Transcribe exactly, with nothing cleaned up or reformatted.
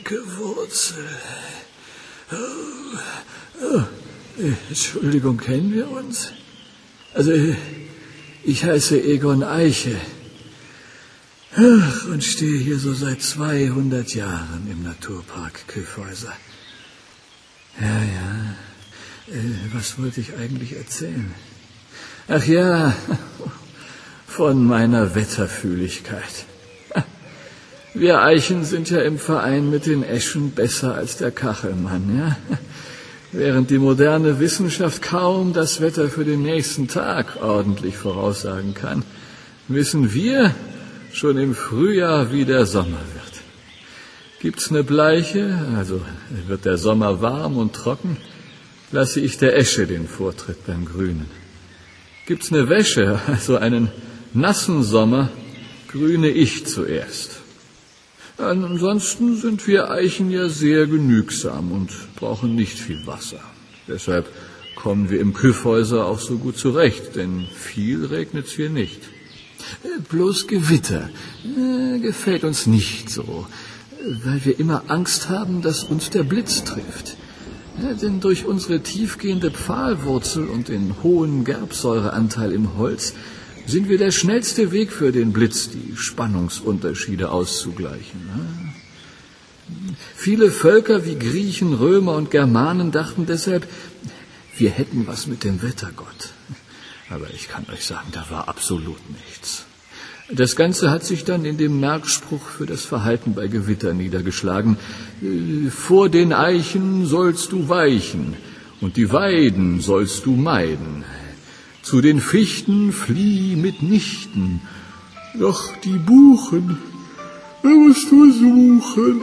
dicke Wurzel. Oh, oh, Entschuldigung, kennen wir uns? Also, ich heiße Egon Eiche. Ach, und stehe hier so seit zweihundert Jahren im Naturpark Kyffhäuser. Ja, ja, äh, was wollte ich eigentlich erzählen? Ach ja, von meiner Wetterfühligkeit. Wir Eichen sind ja im Verein mit den Eschen besser als der Kachelmann, ja? Während die moderne Wissenschaft kaum das Wetter für den nächsten Tag ordentlich voraussagen kann, wissen wir schon im Frühjahr, wie der Sommer wird. Gibt's eine Bleiche, also wird der Sommer warm und trocken, lasse ich der Esche den Vortritt beim Grünen. Gibt's eine Wäsche, also einen nassen Sommer, grüne ich zuerst. Ansonsten sind wir Eichen ja sehr genügsam und brauchen nicht viel Wasser. Deshalb kommen wir im Kyffhäuser auch so gut zurecht, denn viel regnet's hier nicht. Bloß Gewitter äh, gefällt uns nicht so, weil wir immer Angst haben, dass uns der Blitz trifft. Ja, denn durch unsere tiefgehende Pfahlwurzel und den hohen Gerbsäureanteil im Holz sind wir der schnellste Weg für den Blitz, die Spannungsunterschiede auszugleichen. Viele Völker wie Griechen, Römer und Germanen dachten deshalb, wir hätten was mit dem Wettergott. Aber ich kann euch sagen, da war absolut nichts. Das Ganze hat sich dann in dem Merkspruch für das Verhalten bei Gewitter niedergeschlagen. Vor den Eichen sollst du weichen und die Weiden sollst du meiden. Zu den Fichten flieh mitnichten, doch die Buchen, da musst du suchen.